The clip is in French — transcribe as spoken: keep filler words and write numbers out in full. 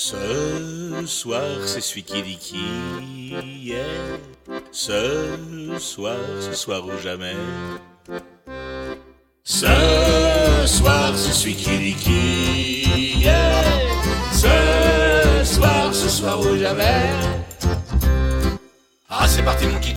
Ce soir, c'est celui qui dit qui est. Ce soir, ce soir ou jamais. Ce soir, c'est celui qui dit qui est. Ce soir, ce soir ou jamais. Ah, c'est parti mon kiki.